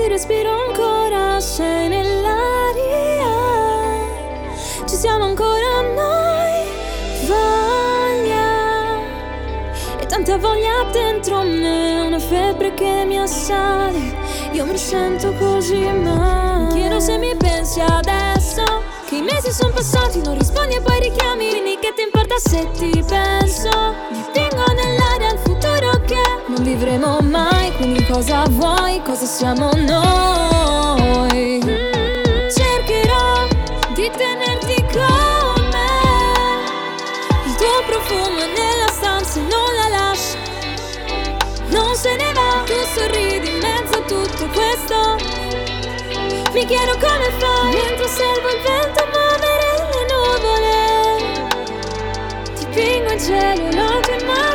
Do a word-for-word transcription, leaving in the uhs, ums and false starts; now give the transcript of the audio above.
respiro ancora, sei nell'aria. Ci siamo ancora noi, voglia. E tanta voglia dentro me, una febbre che mi assale. Io mi sento così male. Mi chiedo se mi pensi adesso, che i mesi sono passati, non rispondi e poi richiami. Quindi che ti importa se ti penso? Mi tengo nell'aria il futuro che non vivremo mai. Quindi cosa vuoi? Cosa siamo noi? Mm, cercherò di tenerti con me. Il tuo profumo è nella stanza e non la lascio. Non se ne va, tu sorridi in mezzo a tutto questo. Mi chiedo come fai, mentre osservo il vento muovere le nuvole. Ti pingo in cielo, l'ho mai.